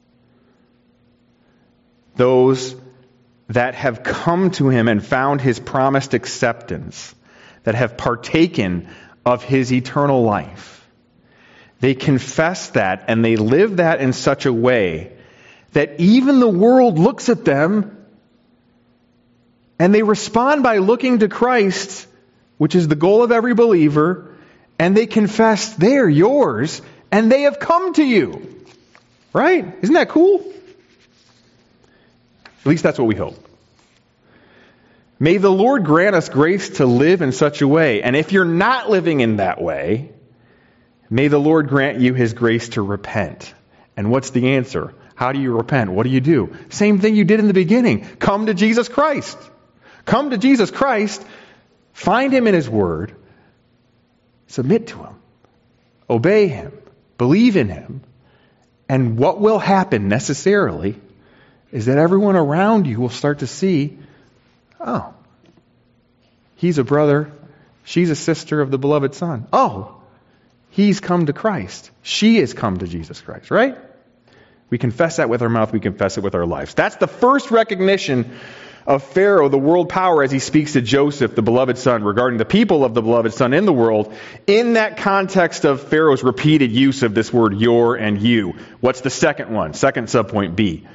those that have come to him and found his promised acceptance, that have partaken of his eternal life, they confess that and they live that in such a way that even the world looks at them and they respond by looking to Christ, which is the goal of every believer, and they confess they're yours and they have come to you. Right? Isn't that cool? At least that's what we hope. May the Lord grant us grace to live in such a way. And if you're not living in that way, may the Lord grant you his grace to repent. And what's the answer? How do you repent? What do you do? Same thing you did in the beginning. Come to Jesus Christ. Come to Jesus Christ. Find him in his word. Submit to him. Obey him. Believe in him. And what will happen necessarily is that everyone around you will start to see, oh, he's a brother. She's a sister of the beloved Son. Oh, he's come to Christ. She has come to Jesus Christ, right? We confess that with our mouth. We confess it with our lives. That's the first recognition of Pharaoh, the world power, as he speaks to Joseph, the beloved son, regarding the people of the beloved son in the world, in that context of Pharaoh's repeated use of this word your and you. What's the second one? Second subpoint B.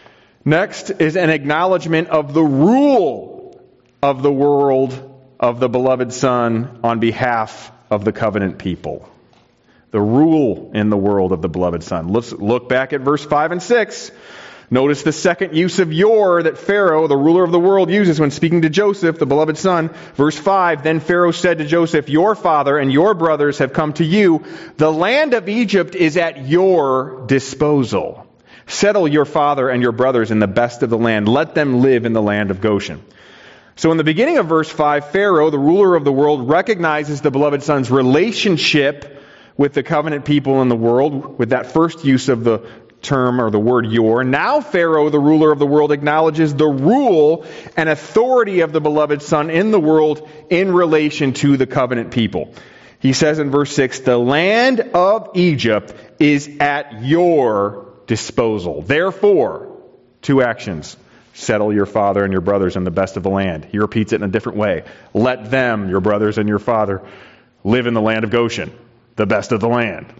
Next is an acknowledgement of the rule of the world of the beloved son on behalf of the covenant people. The rule in the world of the beloved son. Let's look back at verse five and six. Notice the second use of your that Pharaoh, the ruler of the world, uses when speaking to Joseph, the beloved son. Verse five, then Pharaoh said to Joseph, your father and your brothers have come to you. The land of Egypt is at your disposal. Settle your father and your brothers in the best of the land. Let them live in the land of Goshen. So in the beginning of verse five, Pharaoh, the ruler of the world, recognizes the beloved son's relationship with the covenant people in the world, with that first use of the term or the word your. Now Pharaoh, the ruler of the world, acknowledges the rule and authority of the beloved son in the world in relation to the covenant people. He says in verse six, the land of Egypt is at your disposal. Therefore, two actions. Settle your father and your brothers in the best of the land. He repeats it in a different way. Let them, your brothers and your father, live in the land of Goshen, the best of the land.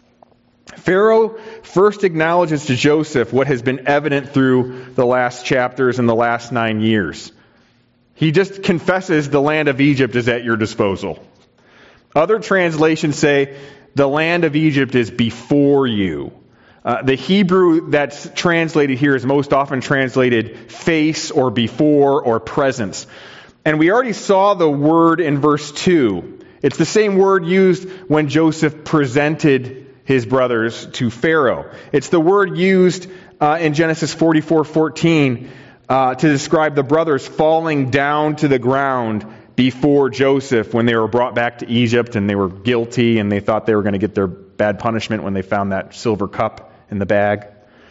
Pharaoh first acknowledges to Joseph what has been evident through the last chapters and the last nine years. He just confesses the land of Egypt is at your disposal. Other translations say the land of Egypt is before you. Uh, the Hebrew that's translated here is most often translated face or before or presence. And we already saw the word in verse two. It's the same word used when Joseph presented his brothers to Pharaoh. It's the word used uh, in Genesis forty-four fourteen uh, to describe the brothers falling down to the ground before Joseph when they were brought back to Egypt and they were guilty and they thought they were going to get their bad punishment when they found that silver cup in the bag.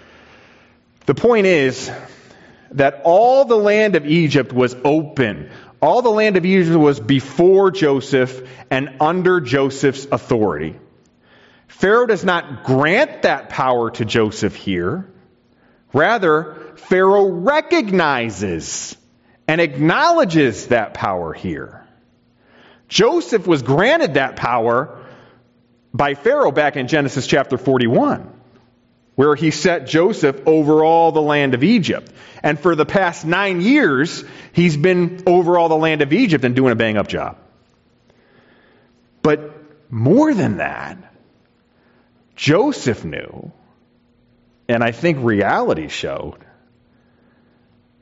The point is that all the land of Egypt was open. All the land of Egypt was before Joseph and under Joseph's authority. Pharaoh does not grant that power to Joseph here. Rather, Pharaoh recognizes and acknowledges that power here. Joseph was granted that power by Pharaoh back in Genesis chapter forty-one, where he set Joseph over all the land of Egypt. And for the past nine years, he's been over all the land of Egypt and doing a bang-up job. But more than that, Joseph knew, and I think reality showed,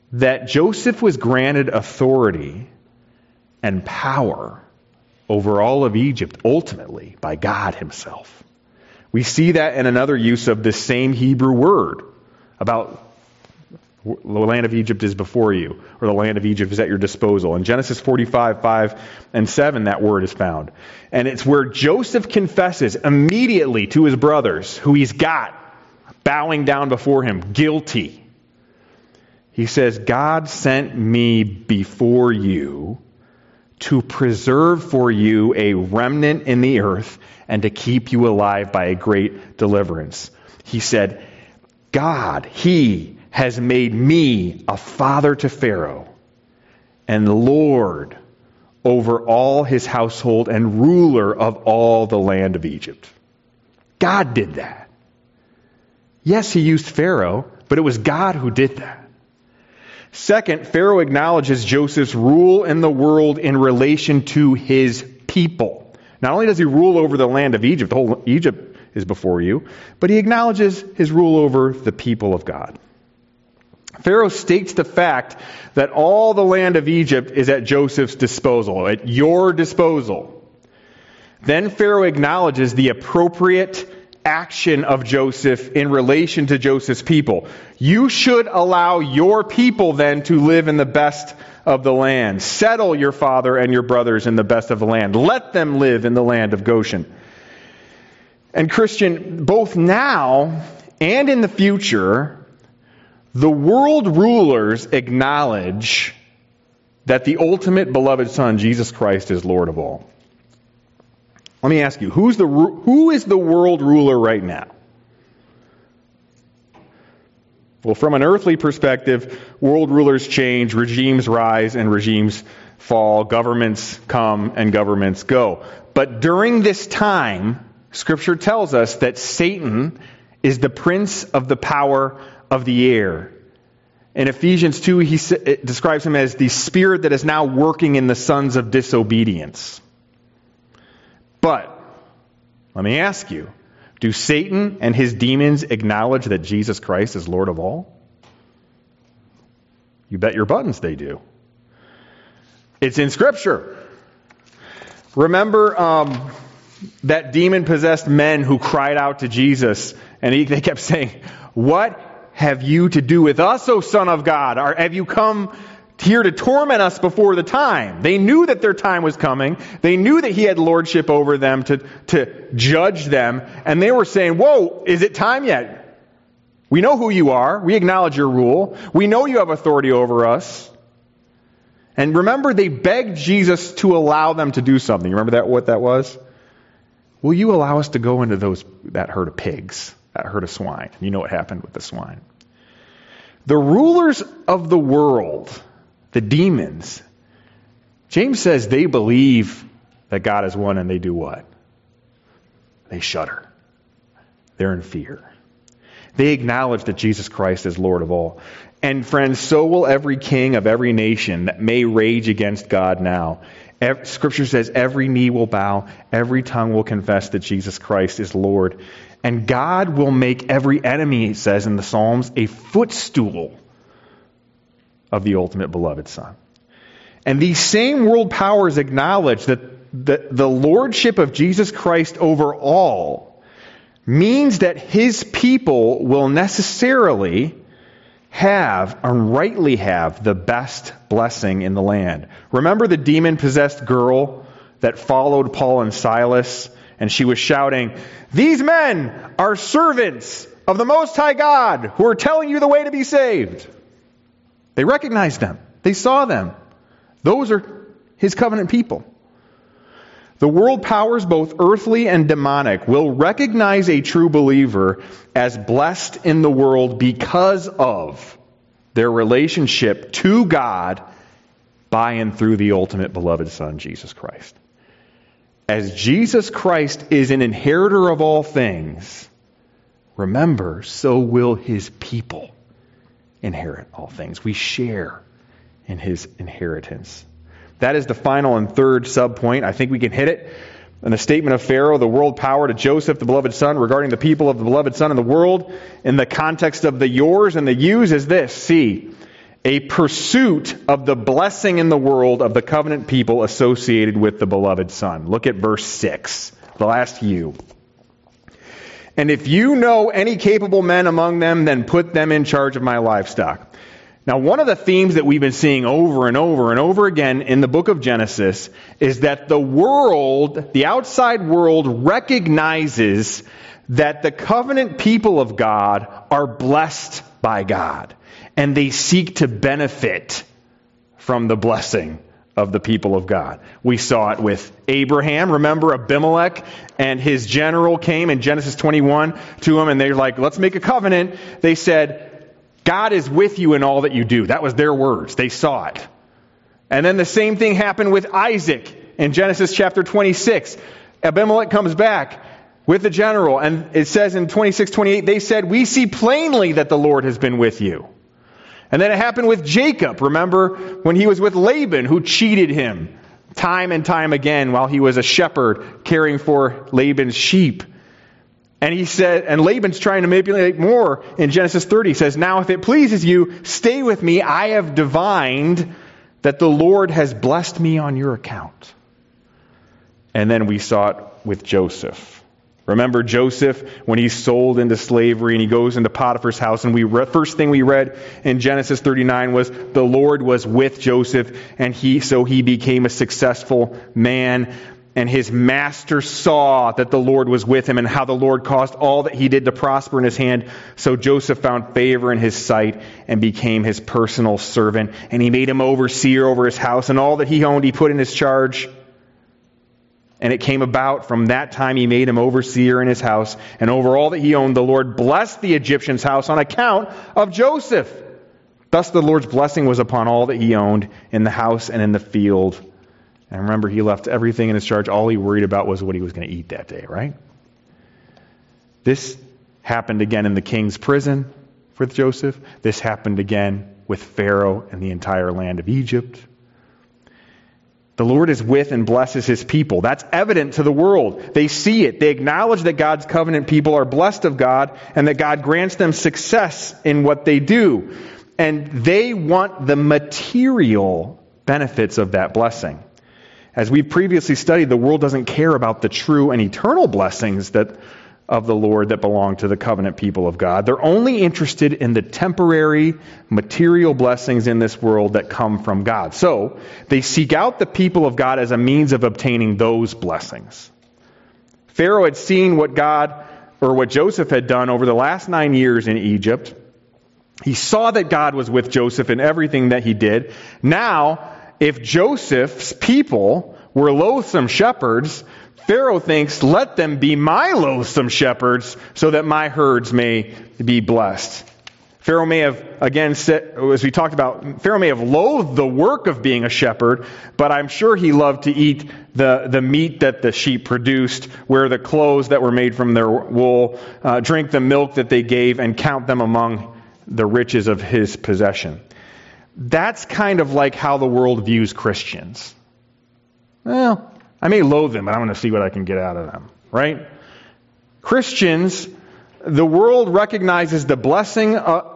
that Joseph was granted authority and power over all of Egypt, ultimately, by God himself. We see that in another use of this same Hebrew word about the land of Egypt is before you, or the land of Egypt is at your disposal. In Genesis forty-five, five and seven, that word is found. And it's where Joseph confesses immediately to his brothers, who he's got, bowing down before him, guilty. He says, God sent me before you to preserve for you a remnant in the earth and to keep you alive by a great deliverance. He said, God, He has made me a father to Pharaoh and Lord over all his household and ruler of all the land of Egypt. God did that. Yes, He used Pharaoh, but it was God who did that. Second, Pharaoh acknowledges Joseph's rule in the world in relation to his people. Not only does he rule over the land of Egypt, the whole Egypt is before you, but he acknowledges his rule over the people of God. Pharaoh states the fact that all the land of Egypt is at Joseph's disposal, at your disposal. Then Pharaoh acknowledges the appropriate action of Joseph in relation to Joseph's people. You should allow your people then to live in the best of the land. Settle your father and your brothers in the best of the land. Let them live in the land of Goshen. And Christian, both now and in the future, the world rulers acknowledge that the ultimate beloved Son, Jesus Christ, is Lord of all. Let me ask you, who's the who is the world ruler right now? Well, from an earthly perspective, world rulers change, regimes rise and regimes fall, governments come and governments go. But during this time, Scripture tells us that Satan is the prince of the power of the air. In Ephesians two, he describes him as the spirit that is now working in the sons of disobedience. But, let me ask you, do Satan and his demons acknowledge that Jesus Christ is Lord of all? You bet your buttons they do. It's in Scripture. Remember um, that demon-possessed men who cried out to Jesus, and he, they kept saying, "What have you to do with us, O Son of God? Or have you come here to torment us before the time?" They knew that their time was coming. They knew that He had lordship over them to, to judge them. And they were saying, "Whoa, is it time yet? We know who you are. We acknowledge your rule. We know you have authority over us." And remember, they begged Jesus to allow them to do something. Remember that what that was? Will you allow us to go into those that herd of pigs, that herd of swine? You know what happened with the swine. The rulers of the world, the demons, James says they believe that God is one, and they do what? They shudder. They're in fear. They acknowledge that Jesus Christ is Lord of all. And friends, so will every king of every nation that may rage against God now. Scripture says every knee will bow, every tongue will confess that Jesus Christ is Lord. And God will make every enemy, it says in the Psalms, a footstool of the ultimate beloved Son. And these same world powers acknowledge that the, the lordship of Jesus Christ over all means that His people will necessarily have, and rightly have, the best blessing in the land. Remember the demon-possessed girl that followed Paul and Silas, and she was shouting, "These men are servants of the Most High God who are telling you the way to be saved." They recognized them. They saw them. Those are His covenant people. The world powers, both earthly and demonic, will recognize a true believer as blessed in the world because of their relationship to God by and through the ultimate beloved Son, Jesus Christ. As Jesus Christ is an inheritor of all things, remember, so will His people inherit all things. We share in His inheritance. That is the final and third subpoint. I think we can hit it. In the statement of Pharaoh, the world power to Joseph, the beloved son, regarding the people of the beloved son in the world, in the context of the yours and the yous, is this. See, a pursuit of the blessing in the world of the covenant people associated with the beloved Son. Look at verse six, the last "you." "And if you know any capable men among them, then put them in charge of my livestock." Now, one of the themes that we've been seeing over and over and over again in the book of Genesis is that the world, the outside world, recognizes that the covenant people of God are blessed by God, and they seek to benefit from the blessing of the people of God. We saw it with Abraham. Remember, Abimelech and his general came in Genesis twenty-one to him, and they're like, let's make a covenant. They said, God is with you in all that you do. That was their words. They saw it. And then the same thing happened with Isaac in Genesis chapter twenty-six. Abimelech comes back with the general, and it says in twenty-six twenty-eight, they said, we see plainly that the Lord has been with you. And then it happened with Jacob. Remember when he was with Laban, who cheated him time and time again while he was a shepherd caring for Laban's sheep. And he said, and Laban's trying to manipulate more in Genesis thirty. He says, now if it pleases you, stay with me. I have divined that the Lord has blessed me on your account. And then we saw it with Joseph. Remember Joseph when he's sold into slavery and he goes into Potiphar's house, and we re- first thing we read in Genesis thirty-nine was the Lord was with Joseph, and he so he became a successful man. And his master saw that the Lord was with him and how the Lord caused all that he did to prosper in his hand. So Joseph found favor in his sight and became his personal servant. And he made him overseer over his house, and all that he owned he put in his charge. And it came about from that time he made him overseer in his house. And over all that he owned, the Lord blessed the Egyptian's house on account of Joseph. Thus the Lord's blessing was upon all that he owned in the house and in the field. And remember, he left everything in his charge. All he worried about was what he was going to eat that day, right? This happened again in the king's prison with Joseph. This happened again with Pharaoh and the entire land of Egypt. The Lord is with and blesses his people. That's evident to the world. They see it. They acknowledge that God's covenant people are blessed of God and that God grants them success in what they do. And they want the material benefits of that blessing. As we previously studied, the world doesn't care about the true and eternal blessings that of the Lord that belong to the covenant people of God. They're only interested in the temporary material blessings in this world that come from God. So they seek out the people of God as a means of obtaining those blessings. Pharaoh had seen what God, or what Joseph had done over the last nine years in Egypt. He saw that God was with Joseph in everything that he did. Now, if Joseph's people were loathsome shepherds, Pharaoh thinks, let them be my loathsome shepherds so that my herds may be blessed. Pharaoh may have, again, said, as we talked about, Pharaoh may have loathed the work of being a shepherd, but I'm sure he loved to eat the, the meat that the sheep produced, wear the clothes that were made from their wool, uh, drink the milk that they gave, and count them among the riches of his possession. That's kind of like how the world views Christians. Well, I may loathe them, but I'm going to see what I can get out of them, right? Christians, the world recognizes the blessing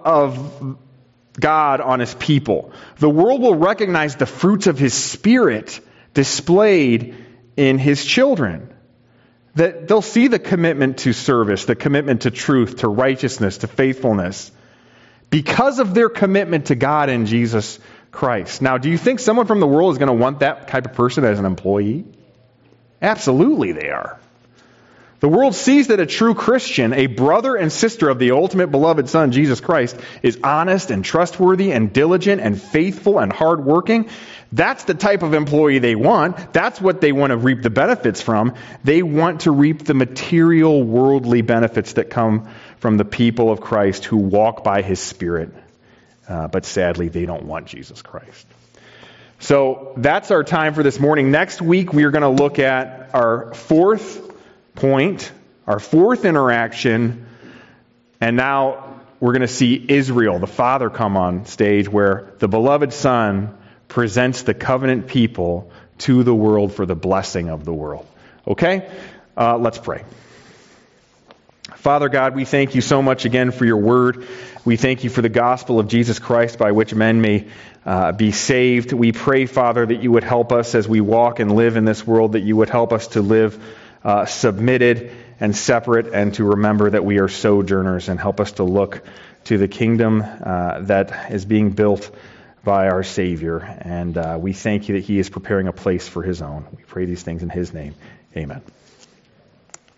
of God on his people. The world will recognize the fruits of his Spirit displayed in his children. That they'll see the commitment to service, the commitment to truth, to righteousness, to faithfulness, because of their commitment to God and Jesus Christ. Now, do you think someone from the world is going to want that type of person as an employee? Absolutely they are. The world sees that a true Christian, a brother and sister of the ultimate beloved Son, Jesus Christ, is honest and trustworthy and diligent and faithful and hardworking. That's the type of employee they want. That's what they want to reap the benefits from. They want to reap the material, worldly benefits that come from the people of Christ who walk by his Spirit. Uh, but sadly, they don't want Jesus Christ. So that's our time for this morning. Next week, we are going to look at our fourth point, our fourth interaction, and now we're going to see Israel, the Father, come on stage, where the beloved Son presents the covenant people to the world for the blessing of the world. Okay? Uh, let's pray. Father God, we thank you so much again for your word. We thank you for the gospel of Jesus Christ by which men may uh, be saved. We pray, Father, that you would help us as we walk and live in this world, that you would help us to live uh, submitted and separate, and to remember that we are sojourners, and help us to look to the kingdom uh, that is being built by our Savior. And uh, we thank you that he is preparing a place for his own. We pray these things in his name. Amen.